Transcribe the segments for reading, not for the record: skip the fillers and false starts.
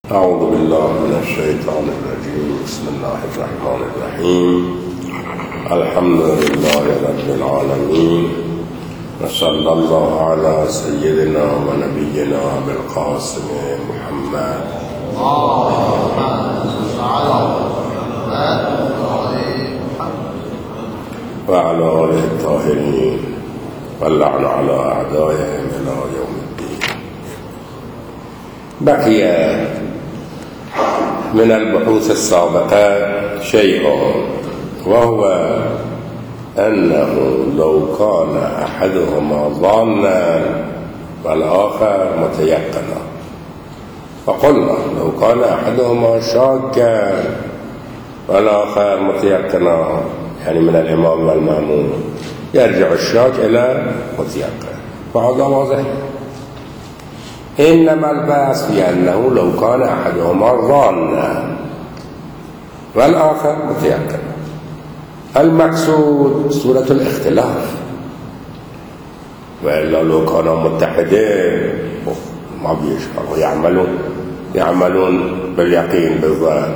أعوذ بالله من الشيطان الرجيم. بسم الله الرحمن الرحيم. الحمد لله رب العالمين، وصلى الله على سيدنا ونبينا بالقاسم محمد وعلى آله الطاهرين، واللعن على أعدائهم إلى يوم الدين. بقي من البحوث السابقة شيء، وهو أنه لو كان أحدهما ظانا والآخر متيقنا، فقلنا لو كان أحدهما شاكا والآخر متيقنا، يعني من الإمام والمأموم، يرجع الشاك إلى متيقن، فهذا واضح. إنما الباس في أنه لو كان أحدهما ظانا والآخر متيقن. المقصود سورة الاختلاف، وإلا لو كانوا متحدين ما بيشعروا، يعملون باليقين بالظن،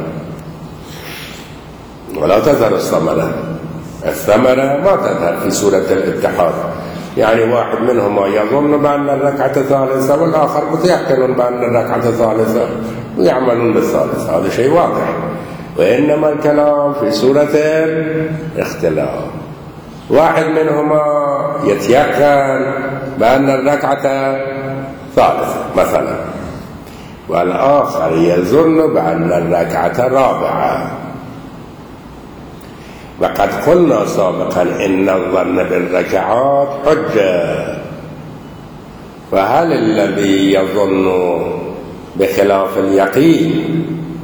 ولا تظهر الثمرة ما تظهر في سورة الاتحاد. يعني واحد منهما يظن بأن الركعة ثالثة والآخر متيقن بأن الركعة ثالثة ويعملون بالثالثة، هذا شيء واضح. وإنما الكلام في سورة الاختلاف، واحد منهما يتيقن بأن الركعة ثالثة مثلا، والآخر يظن بأن الركعة رابعة. وقد قلنا سابقا إن الظن بالركعات حجة، فهل الذي يظن بخلاف اليقين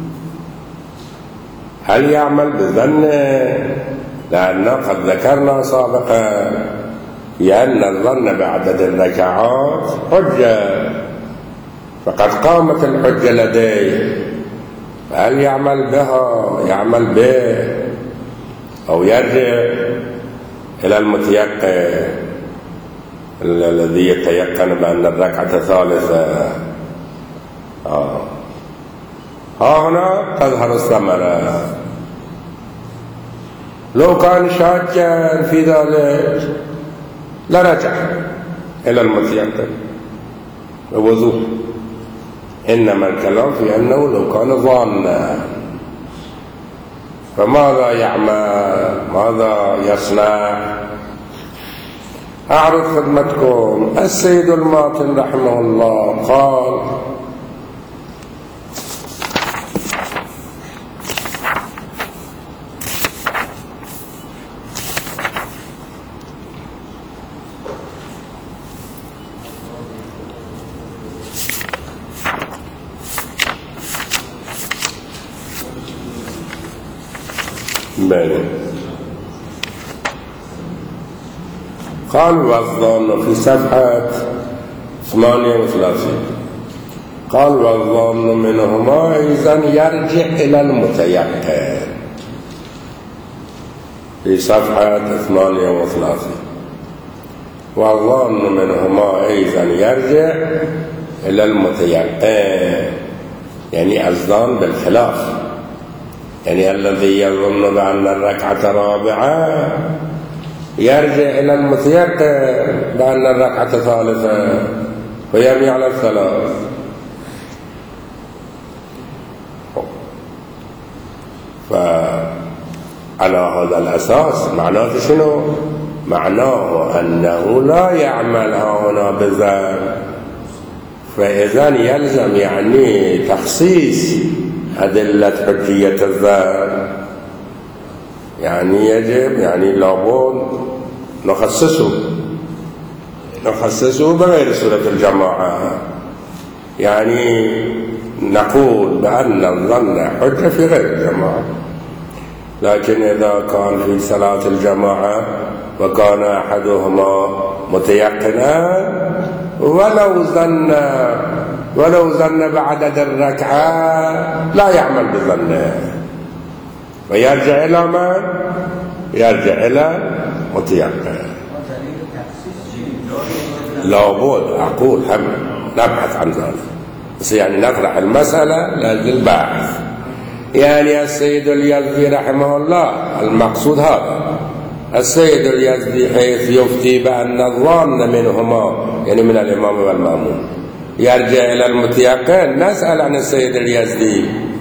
هل يعمل بظنه؟ لأننا قد ذكرنا سابقا بأن الظن بعدد الركعات حجة، فقد قامت الحجة لديه، هل يعمل بها، يعمل به، أو يرجع إلى المتيقن الذي يتيقن بأن الركعة ثالثة. هنا تظهر الثمرة. لو كان شاكا في ذلك لرجع إلى المتيقن بوضوح. إنما الكلام في أنه لو كان ظانا، فماذا يعمل؟ ماذا يصنع؟ أعرض خدمتكم السيد الماطن رحمه الله قال: قال والظن في صفحة 38، قال والظن منهما إذا يرجع إلى المتيقن في صفحة 38. والظن منهما إذا يرجع إلى المتيقن، يعني الظن بالخلاف، يعني الذي يظن بأن الركعة رابعة يرجع إلى المتيقن بأن الركعة ثالثة ويبني على الثلاث. فعلى هذا الأساس معناه شنو؟ معناه أنه لا يعمل هنا بذن، فإذا يلزم يعني تخصيص أدلة حجية الذن، يعني يجب، يعني لابد نخصصه بغير سورة الجماعة. يعني نقول بأن الظن حجة في غير الجماعة، لكن إذا كان في صلاة الجماعة وكان أحدهما متيقنا ولو ظن بعدد الركعة لا يعمل بظنه، ويرجع إلى من؟ يرجع إلى متيقن. لابد أقول هم نبحث عن ذلك. بس يعني نطرح المسألة للباحث. يعني السيد اليزدي رحمه الله المقصود هذا، السيد اليزدي حيث يفتي بأن الظن منهما يعني من الإمام والمأمون يرجع إلى المتيقن، نسأل عن السيد اليزدي،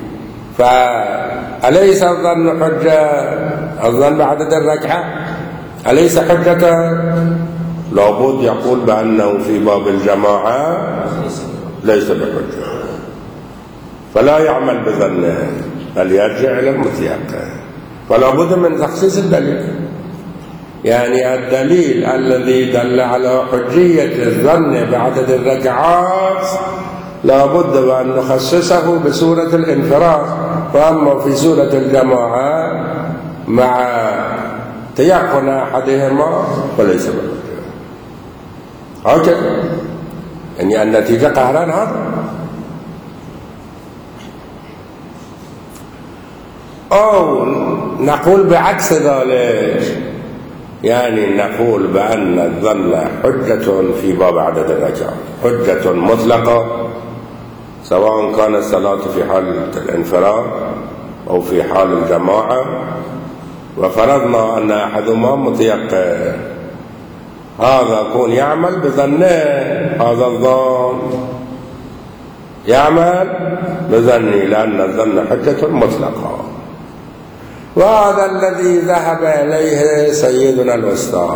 فأليس الظن حجة؟ الظن بعدد الركعة أليس حجة؟ لابد يقول بأنه في باب الجماعة ليس بحجة، فلا يعمل بظنه بل يرجع إلى المتيقن. فلا بد من تخصيص الدليل، يعني الدليل الذي دل على حجية الظن بعدد الركعات لا بد وأن نخصصه بسورة الانفراد، وأما في سورة الجماعة مع تيقن أحدهما فليس بحجة. هكذا يعني النتيجة قهران هذا. أو نقول بعكس ذلك، يعني نقول بأن الظن حجة في باب عدد الركعات، حجة مطلقة سواء كانت الصلاة في حال الانفراد أو في حال الجماعة، وفرضنا أن أحدهما متيقن، هذا يكون يعمل بظنه، هذا الظن يعمل بظنه لأن الظن حجة مطلقة. وهذا الذي ذهب إليه سيدنا الأستاذ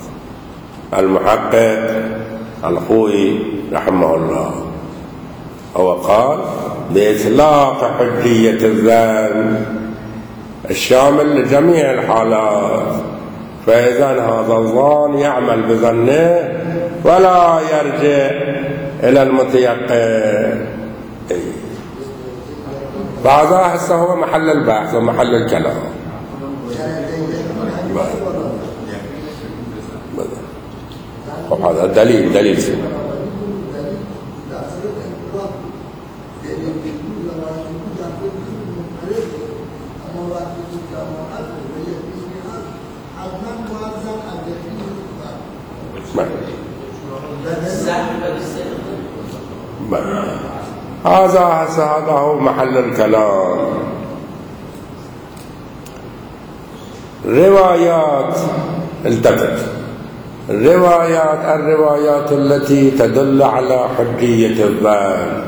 المحقق الخوئي رحمه الله، هو قال بإطلاق حجية الظن الشامل لجميع الحالات، فإذا هذا الظن يعمل بظنه ولا يرجع إلى المتيقن. فهذا هسه هو محل البحث ومحل الكلام. هذا دليل سنة. هذا هو محل الكلام. روايات التفت، الروايات التي تدل على حجية الظن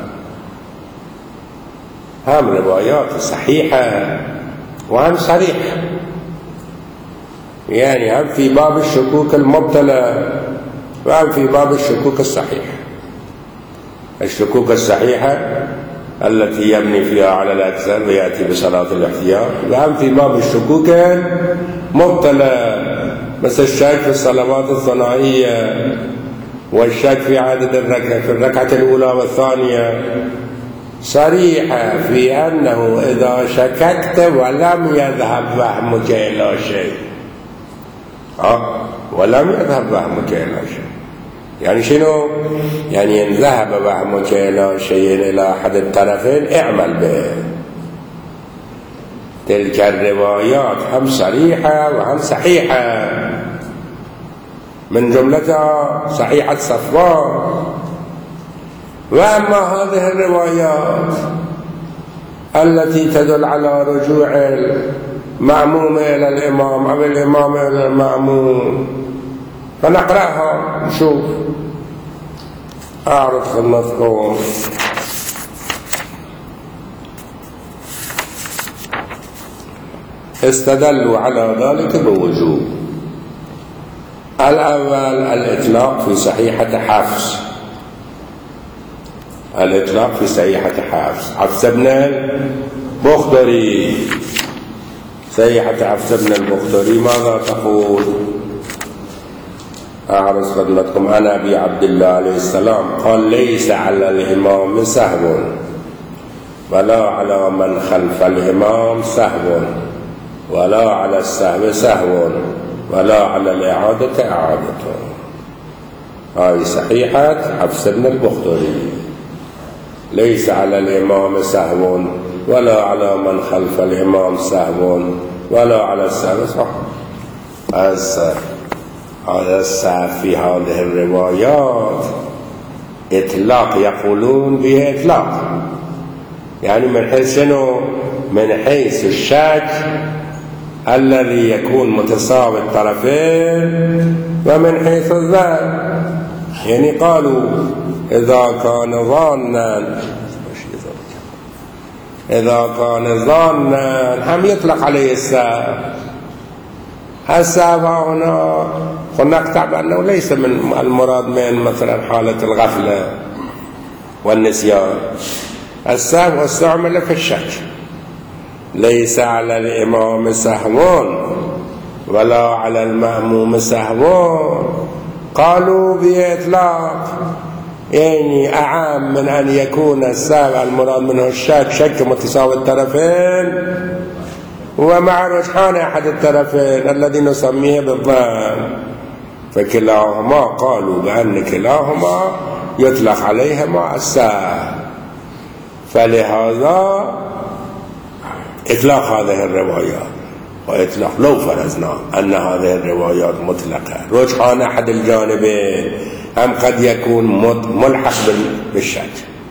هم روايات صحيحة وهم صريحة، يعني هم في باب الشكوك المبتلى وهم في باب الشكوك الصحيحة. الشكوك الصحيحة التي يبني فيها على الأكثر ويأتي بصلاة الاحتياط، وهم في باب الشكوك المبتلى مثل الشك في الصلوات الثنائية والشك في عدد الركعة في الركعة الأولى والثانية، صريحة في أنه إذا شككت ولم يذهب وهمك إلى شيء، ولم يذهب وهمك إلى شيء، يعني شنو؟ يعني إن ذهب وهمك إلى شيء إلى أحد الطرفين اعمل به. تلك الروايات هم صريحة وهم صحيحة، من جملتها صحيحة صفوان. وأما هذه الروايات التي تدل على رجوع المأموم إلى الإمام أو الإمام إلى المأموم فنقرأها نشوف. أعرض خدمتكم استدلوا على ذلك بوجوه. الأول الإطلاق في صحيحة حفص، الإطلاق في صحيحة حفص بن البختري. صحيحة حفص بن البختري ماذا تقول؟ أعرض خدمتكم. عن أبي عبد الله عليه السلام قال ليس على الإمام سهو ولا على من خلف الإمام سهو ولا على السهو سهو ولا على الإعادة إعادة. هذه صحيحة حفص بن البختري. ليس على الإمام سهو ولا على من خلف الإمام سهو ولا على السهو صح. هذا السهو في هذه الروايات إطلاق يقولون به إطلاق، يعني من حيث شنو؟ من حيث الشك الذي يكون متساوي الطرفين، ومن حيث الظن. يعني قالوا إذا كان ظانا هم يطلق عليه السهو. السهو هنا نقطع بأنه ليس من المراد من مثلا حالة الغفلة والنسيان. السهو استعمل في الشك، ليس على الإمام سهو ولا على المأموم سهو. قالوا بإطلاق، يعني أعام من أن يكون السهو المراد منه الشك، شك متساوي الطرفين ومع رجحان أحد الطرفين الذي نسميه بالظن، فكلاهما قالوا بأن كلاهما يطلق عليهما السهو. فلهذا إطلاق هذه الروايات، وإطلاق لو فرضنا أن هذه الروايات مطلقة، رجحان أحد الجانبين هم قد يكون ملحق بالشك.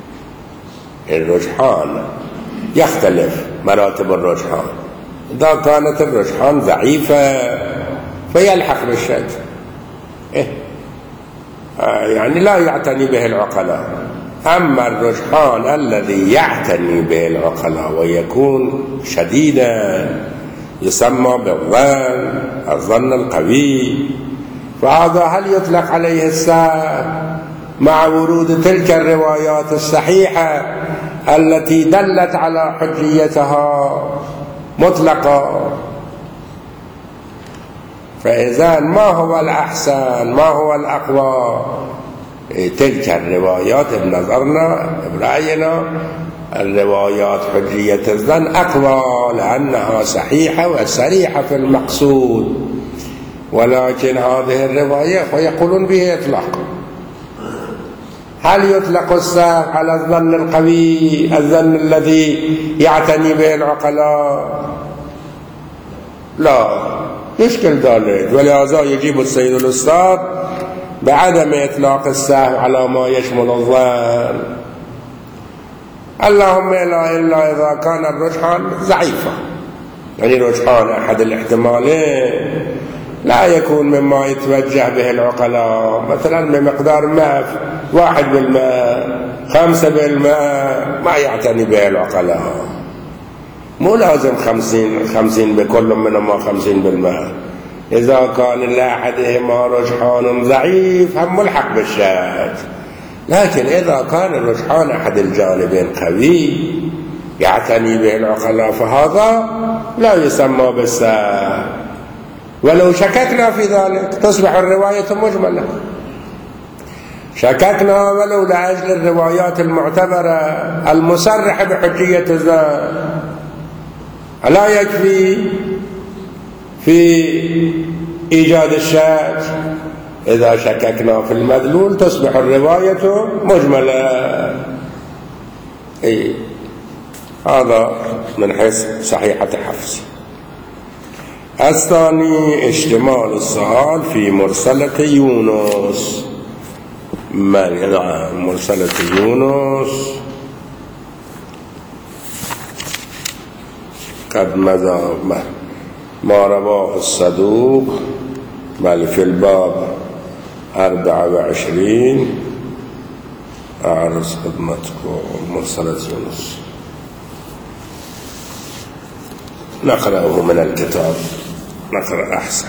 الرجحان يختلف مراتب الرجحان، إذا كانت الرجحان ضعيفة فيلحق بالشك، يعني لا يعتني به العقلاء. أما الرجحان الذي يعتني به العقلاء ويكون شديدا يسمى بالظن، الظن القوي، فهذا هل يطلق عليه السهو مع ورود تلك الروايات الصحيحة التي دلت على حجيتها مطلقا؟ فإذا ما هو الأحسن، ما هو الأقوى؟ تلك الروايات بنظرنا برأينا الروايات حجية الظن أقوى، لأنها صحيحة وصريحة في المقصود. ولكن هذه الرواية ويقولون به إطلاق. هل يطلق السهو على الظن القوي، الظن الذي يعتني به العقلاء؟ لا يشكل ذلك، ولهذا يجيب السيد الأستاذ بعدم إطلاق السهو على ما يشمل الظن، اللهم إلا إذا كان الرجحان ضعيفا، يعني رجحان أحد الاحتمالين لا يكون مما يتوجه به العقلاء، مثلا بمقدار 1%، 5%، ما يعتني به العقلاء. مو لازم 50 بكل منهما 50%. إذا كان لأحدهما رجحان ضعيف هم ملحق بالشك، لكن إذا كان الرجحان أحد الجانبين قوي يعتني به العقلاء فهذا لا يسمى بالسهو. ولو شككنا في ذلك تصبح الرواية مجملة. شككنا ولو لأجل الروايات المعتبرة المصرحة بحجية الظن، لا يكفي في إيجاد الشك. إذا شككنا في المدلول تصبح الرواية مجملة. هذا من حيث صحيحة حفظ. الثاني اشتمال السؤال في مرسلة يونس. مرسلة يونس قد مضى ما رواه الصدوق بل في الباب 24. أعرض خدمتكم مرسلة يونس، نقرأه من الكتاب، نقرأ أحسن.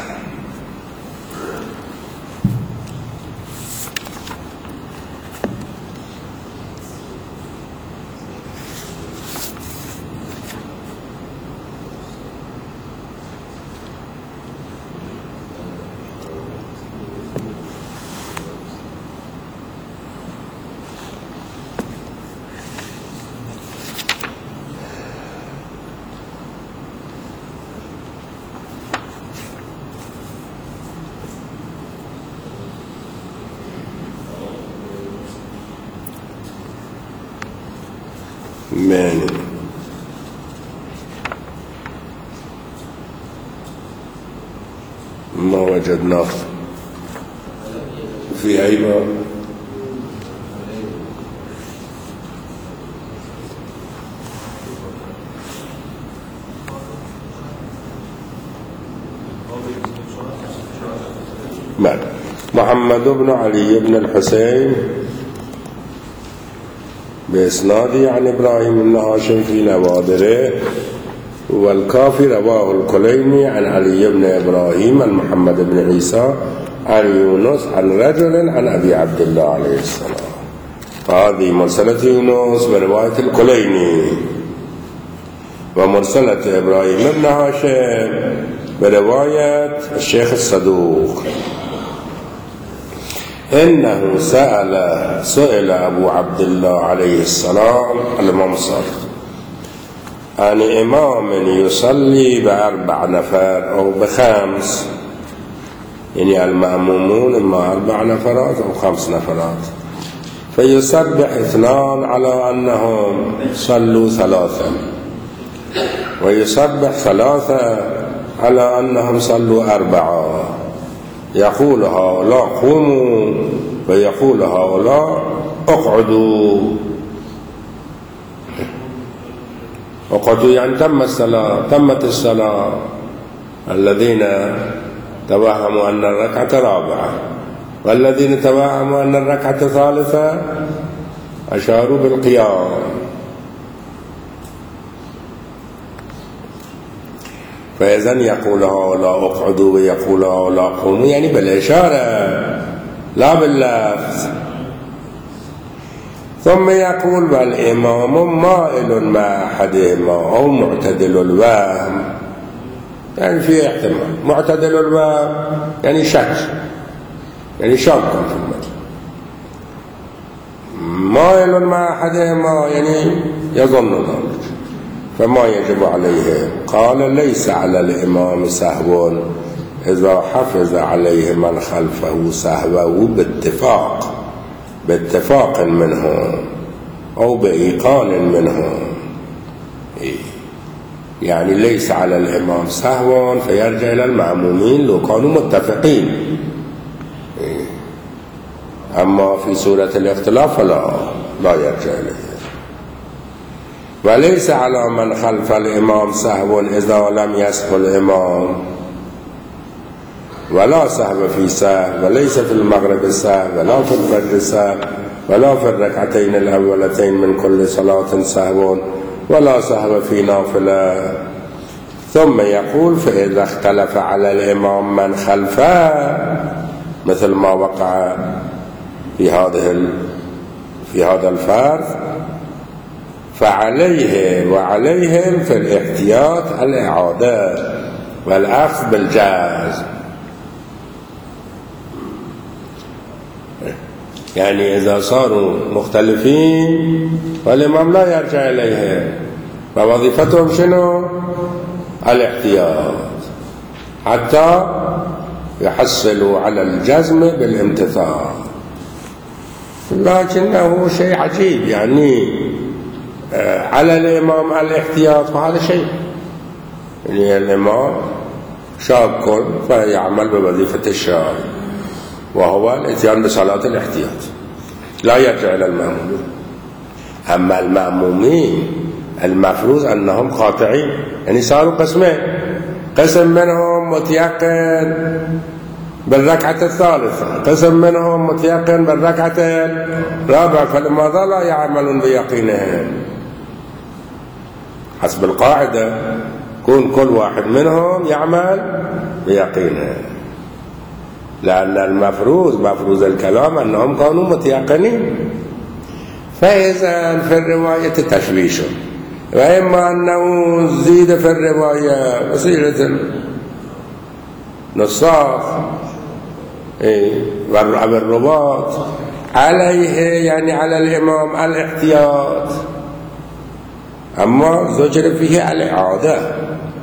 من ما وجدناه في أي باب؟ محمد بن علي بن الحسين بإسناده عن إبراهيم بن هاشم في نوادره، والكافي رواه الكليني عن علي بن إبراهيم عن محمد بن عيسى عن يونس عن رجل عن أبي عبد الله عليه السلام. فهذه مرسلة يونس برواية الكليني، ومرسلة إبراهيم بن هاشم برواية الشيخ الصدوق. إنه سئل أبو عبد الله عليه السلام الإمام الصادق عن إمام يصلي ب4 نفر أو ب5، يعني المأمومون إما 4 نفرات أو 5 نفرات، فيسبح 2 على أنهم صلوا 3، ويسبح 3 على أنهم صلوا 4. يقول هؤلاء قوموا ويقول هؤلاء اقعدوا. اقعدوا يعني تمت الصلاة. الذين توهموا أن الركعة 4 والذين توهموا أن الركعة 3 أشاروا بالقيام. فإذن يقول هؤلاء اقعدوا ويقول هؤلاء قوموا، يعني بالإشارة لا باللفظ. ثم يقول والإمام مائل مع أحدهما أو معتدل الوهم، يعني في احتمال. معتدل الوهم يعني شك، يعني شك في المثل. مائل مع أحدهما يعني يظن ذلك، فما يجب عليه. قال ليس على الإمام سهو إذا حفظ عليه من خلفه سهوه باتفاق منه أو بإيقان منه. يعني ليس على الإمام سهو فيرجع إلى المأمومين لو كانوا متفقين، أما في سورة الاختلاف لا يرجع إليه. وليس على من خلف الإمام سهو إذا لم يسهو الإمام، ولا سهو في سهو، وليس في المغرب سهو ولا في الفجر سهو ولا في الركعتين الأولتين من كل صلاة سهو ولا سهو في نافلة. ثم يقول فإذا اختلف على الإمام من خلفه، مثل ما وقع في هذا الفرض، فعليه وعليهم في الاحتياط الإعادة والأخذ بالجاز. يعني إذا صاروا مختلفين والإمام لا يرجع إليهم، فوظيفتهم شنو؟ الاحتياط حتى يحصلوا على الجزم بالامتثال. لكنه شيء عجيب، يعني على الإمام الاحتياط، وهذا شيء يعني الإمام شاك فيعمل بوظيفة الشاك، وهو الاتيان بصلاة الاحتياط، لا يرجع إلى المأمومين. أما المأمومين المفروض أنهم قاطعين، يعني صاروا قسمين، قسم منهم متيقن بالركعة الثالثة، قسم منهم متيقن بالركعة الرابعة، فلماذا لا يعملون بيقينهم؟ حسب القاعدة كون كل واحد منهم يعمل بيقينه، لأن مفروض الكلام أنهم كانوا متيقنين. فإذا في الرواية تشويش، وإما أنه زيد في الرواية بصيغة نصاص والرباط عليه، يعني على الإمام الاحتياط، أما ذكر فيه الإعادة.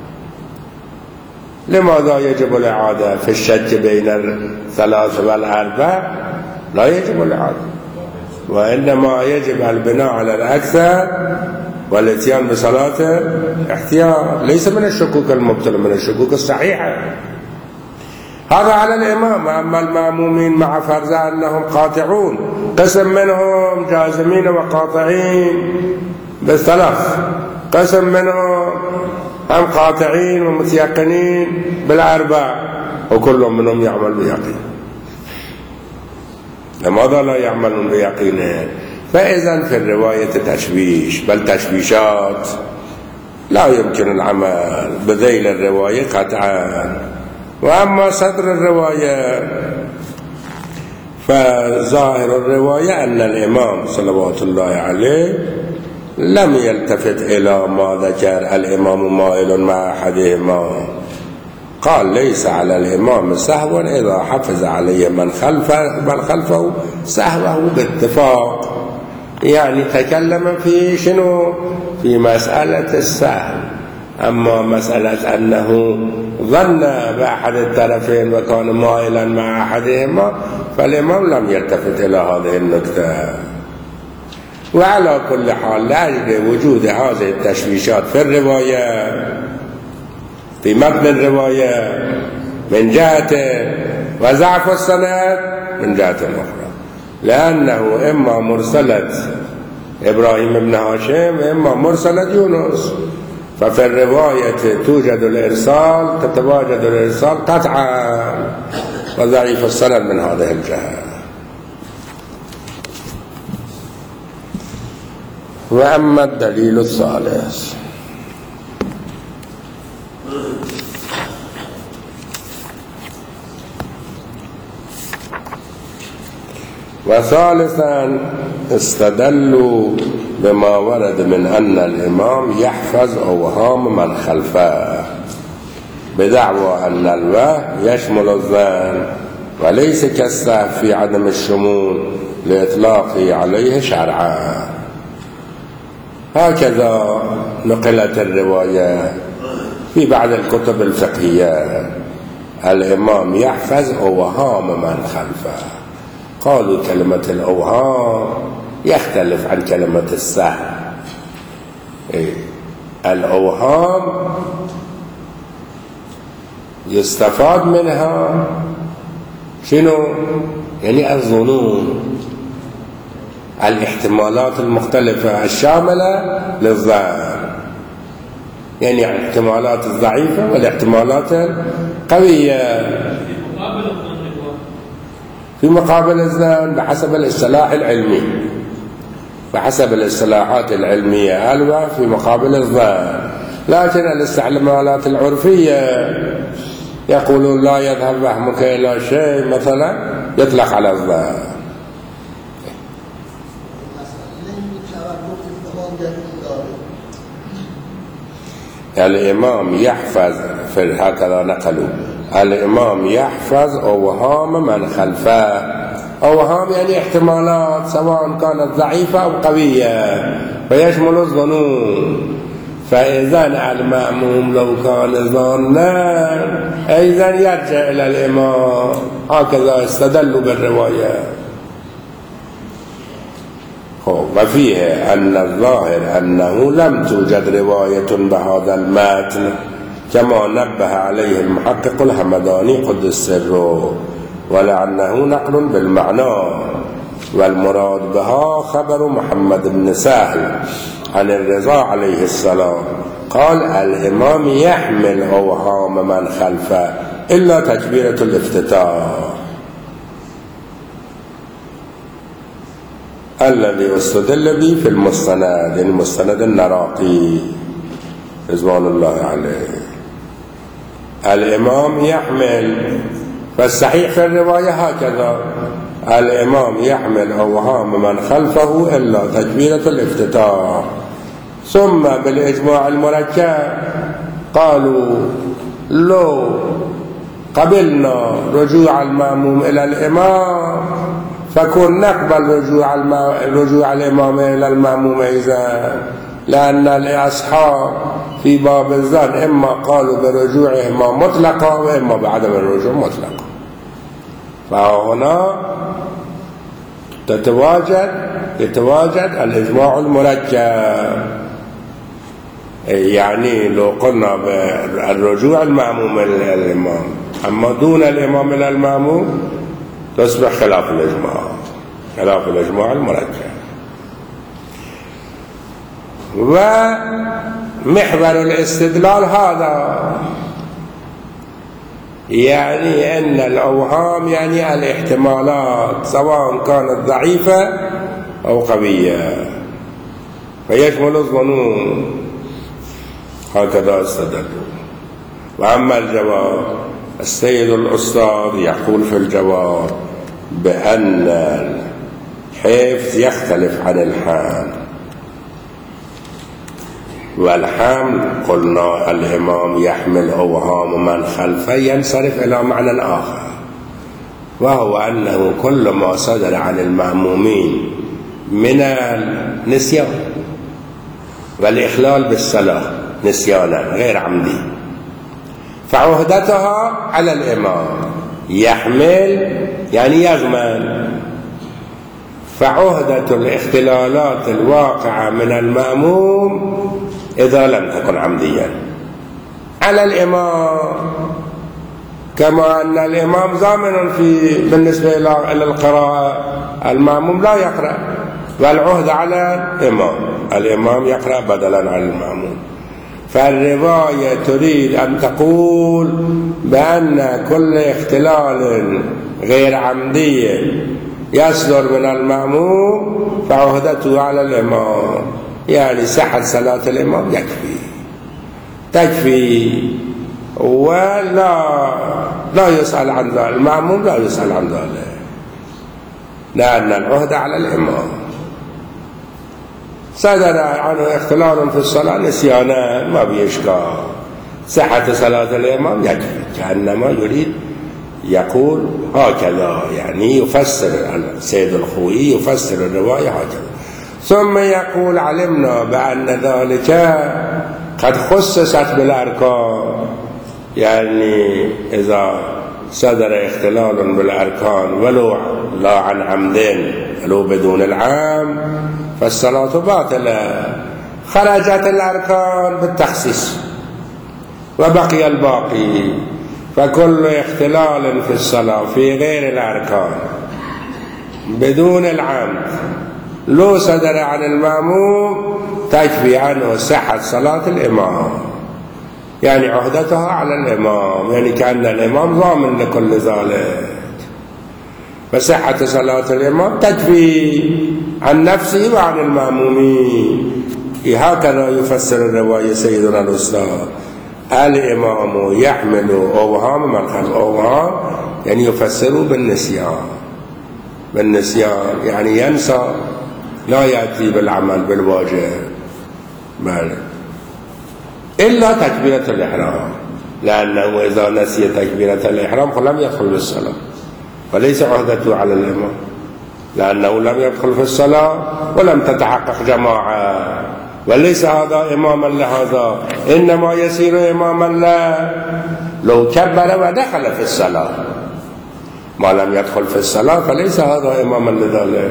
لماذا يجب الإعادة؟ في الشك بين 3 و4 لا يجب الإعادة، وإنما يجب البناء على الأكثر والاتيان بصلاة احتياط، ليس من الشكوك المبطلة، من الشكوك الصحيحة. هذا على الإمام. أما المأمومين مع فرض أنهم قاطعون، قسم منهم جازمين وقاطعين بالثلاث، قسم منهم هم قاطعين ومتيقنين بالأربع، وكل منهم يعمل بيقين. لماذا لا يعملون بيقينه؟ فإذا في الرواية تشويش، بل تشويشات لا يمكن العمل بذيل الرواية قطعا. وأما صدر الرواية فظاهر الرواية أن الإمام صلوات الله عليه لم يلتفت إلى ما ذكر الإمام مائل مع أحدهما، قال ليس على الإمام سهو إذا حفظ عليه من خلفه سهوه باتفاق. يعني تكلم في شنو؟ في مسألة السهو. أما مسألة أنه ظن بأحد الطرفين وكان مائلا مع أحدهما فالإمام لم يلتفت إلى هذه النكتة. وعلى كل حال لأجل وجود هذه التشويشات في الرواية في متن الرواية من جهة وضعف السند من جهة أخرى، لأنه إما مرسلة إبراهيم بن هاشم إما مرسلة يونس، ففي الرواية توجد الإرسال، تتواجد الإرسال قطعا، وضعيف السند من هذه الجهة. وأما الدليل الثالث وثالثا استدلوا بما ورد من أن الإمام يحفظ أوهام من خلفه بدعوى أن الوهم يشمل الظن وليس كالسهو في عدم الشمول لإطلاقه عليه شرعا. هكذا نقلت الرواية في بعض الكتب الفقهية، الإمام يحفظ أوهام من خلفه. قالوا كلمة الأوهام يختلف عن كلمة السهو. الأوهام يستفاد منها شنو؟ يعني الظنون، الاحتمالات المختلفة الشاملة للظن، يعني الاحتمالات الضعيفة والاحتمالات القوية في مقابل الظن بحسب الاصطلاح العلمي، بحسب الاصطلاحات العلمية الوهم في مقابل الظن. لكن الاستعمالات العرفية يقولون لا يذهب وهمك إلى شيء مثلا يطلق على الظن. الإمام يحفظ في هكذا نقلوا الإمام يحفظ أوهام من خلفه. أوهام يعني احتمالات سواء كانت ضعيفة أو قوية ويشمل الظنون. فإذا المأموم لو كان ظانا إذن يرجع إلى الإمام. هكذا استدلوا بالرواية. وفيه أن الظاهر أنه لم توجد رواية بهذا المتن كما نبه عليه المحقق الهمداني قدس سره، ولأنه نقل بالمعنى، والمراد بها خبر محمد بن سهل عن الرضا عليه السلام قال الإمام يحمل أوهام من خلفه إلا تكبيرة الافتتاح الذي استدل به في المستند، المستند النراقي رضوان الله عليه. الإمام يحمل، فالصحيح في الرواية هكذا الإمام يحمل أوهام من خلفه إلا تكبيرة الافتتاح. ثم بالإجماع المركب قالوا لو قبلنا رجوع المأموم إلى الإمام فكن نقبل رجوع الإمام إلى المأموم إذا، لأن الأصحاب في باب الظن إما قالوا برجوعهما مطلقا وإما بعدم الرجوع مطلقا. فهنا يتواجد الإجماع المركب. يعني لو قلنا بالرجوع المأموم إلى الإمام أما دون الإمام إلى المأموم تصبح خلاف الإجماع المركب. ومحور الاستدلال هذا يعني أن الأوهام يعني الاحتمالات سواء كانت ضعيفة أو قوية، فيشمل الظنون. هكذا استدلوا. وأما الجواب، السيد الأستاذ يقول في الجواب بأن الحفظ يختلف عن الحمل، والحمل قلنا الإمام يحمل أوهام من خلفه ينصرف إلى معنى آخر، وهو أنه كل ما صدر عن المأمومين من النسيان والإخلال بالصلاة نسيانا غير عمدي فعهدتها على الإمام. يحمل يعني يضمن، فعهدة الاختلالات الواقعة من المأموم إذا لم تكن عمديا على الإمام، كما أن الإمام ضامن بالنسبة إلى القراءة، المأموم لا يقرأ، والعهد على الإمام يقرأ بدلا عن المأموم. فالرواية تريد أن تقول بأن كل اختلال غير عمدي يصدر من المأموم فعهدته على الإمام، يعني صحة صلاة الإمام تكفي ولا يسأل عن ذلك، المأموم لا يسأل عن ذلك، لأن العهد على الإمام. صدر عنه اختلال في الصلاة نسيانا ما بيشكال، صحة صلاة الإمام يكفي. كأنما يريد يقول هكذا، يعني يفسر السيد الخوئي يفسر الرواية هكذا. ثم يقول علمنا بأن ذلك قد خصصت بالأركان، يعني إذا صدر اختلال بالأركان ولو لا عن عمد ولو بدون العام فالصلاة باطلة، خرجت الأركان بالتخصيص وبقي الباقي. فكل اختلال في الصلاة في غير الأركان بدون العمد لو صدر عن المأموم تكفي عنه صحة صلاة الإمام، يعني عهدتها على الإمام، يعني كأن الإمام ضامن لكل ذلك، فصحة صلاة الإمام تكفي عن نفسه وعن المأمومين. هكذا يفسر الرواية سيدنا الأستاذ. الإمام يحمل أوهام من خلف، أوهام يعني يفسروا بالنسيان يعني ينسى، لا يأتي بالعمل بالواجب بل إلا تكبيرة الإحرام، لأنه إذا نسي تكبيرة الإحرام فلم يدخل بالصلاة، وليس عهدته على الإمام، لأنه لم يدخل في الصلاة ولم تتحقق جماعة، وليس هذا إماما لهذا، إنما يصير إماما له لو كبر ودخل في الصلاة، ما لم يدخل في الصلاة فليس هذا إماما لذلك.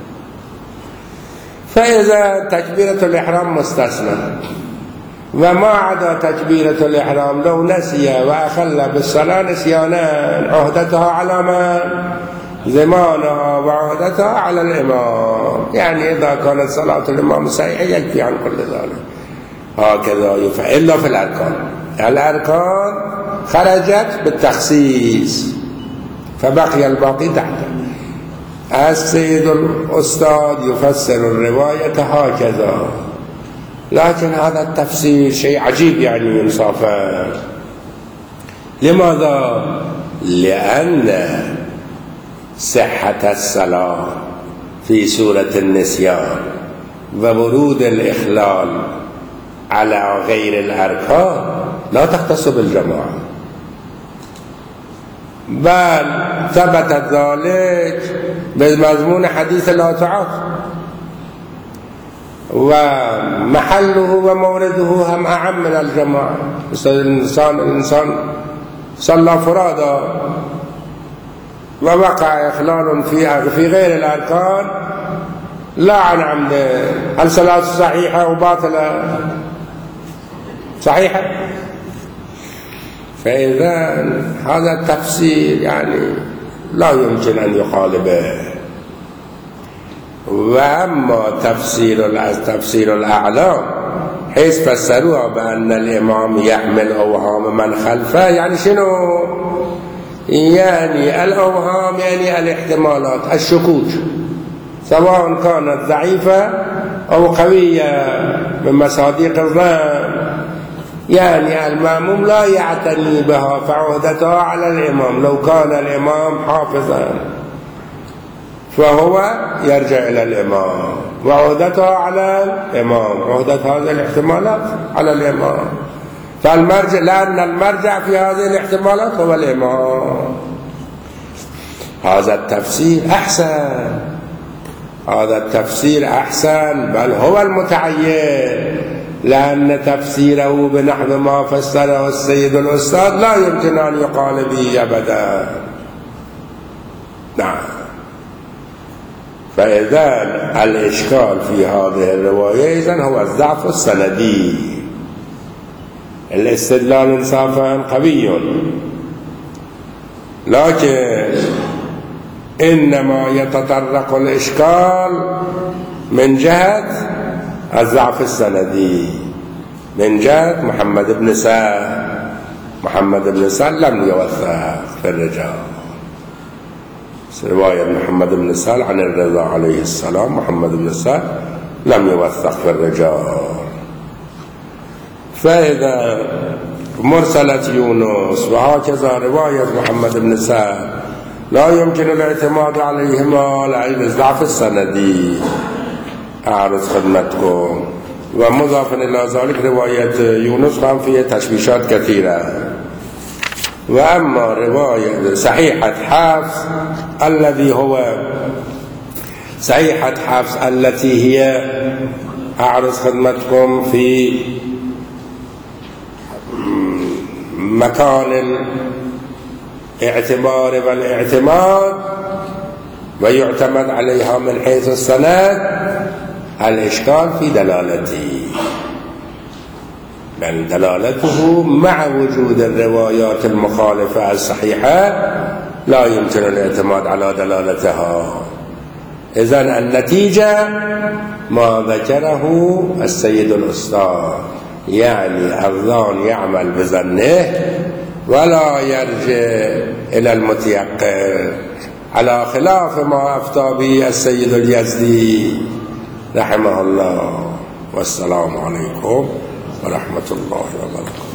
فإذا تكبيرة الإحرام مستثنى، وما عدا تكبيرة الإحرام لو نسي وأخل بالصلاة نسيانا عهدتها على من؟ زمانها وعهدتها على الإمام، يعني إذا كانت صلاة الإمام صحيحة يكفي عن كل ذلك. هكذا يفعل إلا في الأركان، الأركان خرجت بالتخصيص فبقي الباقي تحته. السيد الأستاذ يفسر الرواية هكذا، لكن هذا التفسير شيء عجيب يعني إنصافا. لماذا؟ لأن صحة الصلاة في سورة النسيان وورود الإخلال على غير الأركان لا تختص بالجماعة، بل ثبت ذلك بمضمون حديث لا تعاقب، ومحله ومورده هم أعم من الجماعة. الإنسان صلى فرادا ووقع إخلال في غير الأركان لا عن عمد، هل صلاة صحيحة أو باطلة؟ صحيحة. فإذا هذا التفسير يعني لا يمكن أن يخالفه. وأما تفسير الأعلام حيث فسروها بأن الإمام يحمل أوهام من خلفه، يعني شنو؟ يعني الأوهام يعني الاحتمالات الشكوك سواء كانت ضعيفة أو قوية من مصادق الظن، يعني المأموم لا يعتني بها فعهدتها على الإمام. لو كان الإمام حافظا فهو يرجع إلى الإمام، وعهدتها على الإمام، عهدة هذه الاحتمالات على الإمام. فالمرجع، لأن المرجع في هذه الاحتمالات هو الإمام. هذا التفسير أحسن، هذا التفسير أحسن، بل هو المتعين، لأن تفسيره بنحو ما فسره السيد الأستاذ لا يمكن أن يقال به أبدا. نعم. فإذا الإشكال في هذه الرواية إذن هو الضعف السندي. الاستدلال إنصافا قوي، لكن إنما يتطرق الإشكال من جهة الضعف السندي، من جهة محمد بن سهل. محمد بن سهل لم يوثق في الرجال. رواية محمد بن سهل عن الرضا عليه السلام، محمد بن سهل لم يوثق في الرجال. فإذا مرسلة يونس وهكذا رواية محمد بن سهل لا يمكن الاعتماد عليهما لعلم الضعف السندي. أعرض خدمتكم. ومضافا إلى ذلك رواية يونس كان فيها تشويشات كثيرة. وأما رواية صحيحة حفص الذي هو صحيحة حفص التي هي أعرض خدمتكم في مكان الاعتبار والاعتماد ويعتمد عليها من حيث السند، الإشكال في دلالته، بل دلالته مع وجود الروايات المخالفة الصحيحة لا يمكن الاعتماد على دلالتها. إذن النتيجة ما ذكره السيد الأستاذ، يعني الظان يعمل بظنه ولا يرجع إلى المتيقن، على خلاف ما أفتى به السيد اليزدي رحمه الله. والسلام عليكم ورحمة الله وبركاته.